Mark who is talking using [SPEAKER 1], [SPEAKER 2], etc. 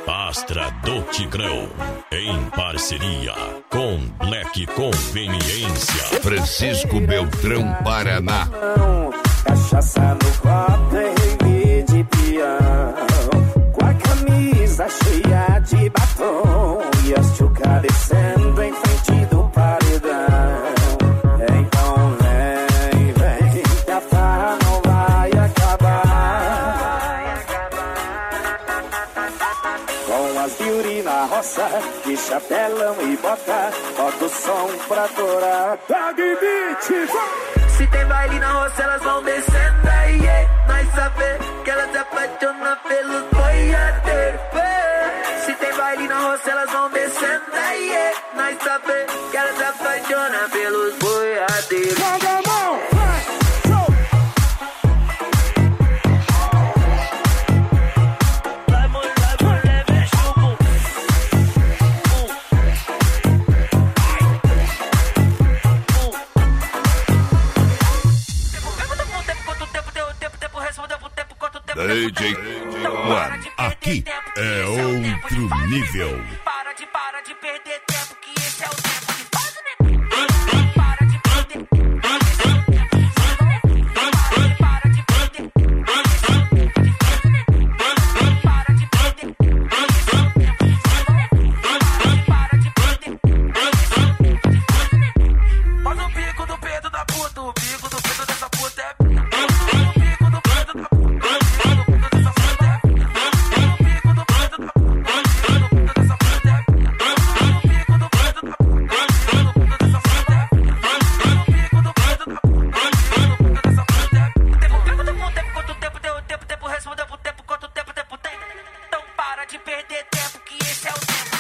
[SPEAKER 1] Astra do Tigrão, em parceria com Black Conveniência.
[SPEAKER 2] Francisco Beltrão, Paraná.
[SPEAKER 3] Cachaça no copo e rave de peão, com a camisa cheia de batom e as tchuca descendo em frente do paredão. Então vem, que a farra não vai acabar. Com as beauty na roça, de chapelão e bota, bota o som pra torar. Dog beat,
[SPEAKER 4] se tem baile na roça, elas vão descendo aí, nós saber que elas se apaixonam pelos boiadeiros. Se tem baile na roça, elas vão descendo aí, nós saber que elas se apaixonam pelos boiadeiros.
[SPEAKER 3] joga a mão,
[SPEAKER 2] DJ One, aqui é outro nível.
[SPEAKER 4] Para de perder tempo, que esse é o tempo de faz o negócio. Para de perder tempo, esse é o tempo de faz o negócio. Para de perder tempo, esse é o tempo de faz o negócio. Para de perder tempo, esse é o tempo de faz o negócio. Para de perder tempo, esse é o tempo de faz o negócio. Faz o bico do Pedro da puta, o bico do Pedro dessa puta é pica. Faz o bico do Pedro da puta. Então para de perder tempo, que esse é o tempo.